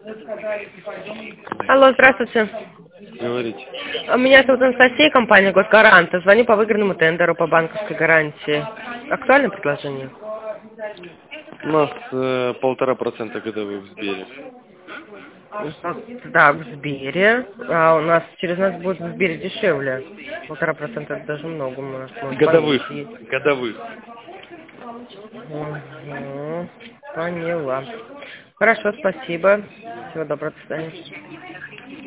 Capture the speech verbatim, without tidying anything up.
Алло, здравствуйте. Говорите. Меня зовут Анастасия, компания «Госгарант». Звоню по выигранному тендеру по банковской гарантии. Актуальное предложение? У нас э, полтора процента годовых в Сбере. Да, в Сбере. А у нас через нас будет в Сбере дешевле. Полтора процента это даже много. У нас может Годовых. поменьше есть. Годовых. Угу. Поняла. Хорошо, спасибо. Всего доброго, до свидания.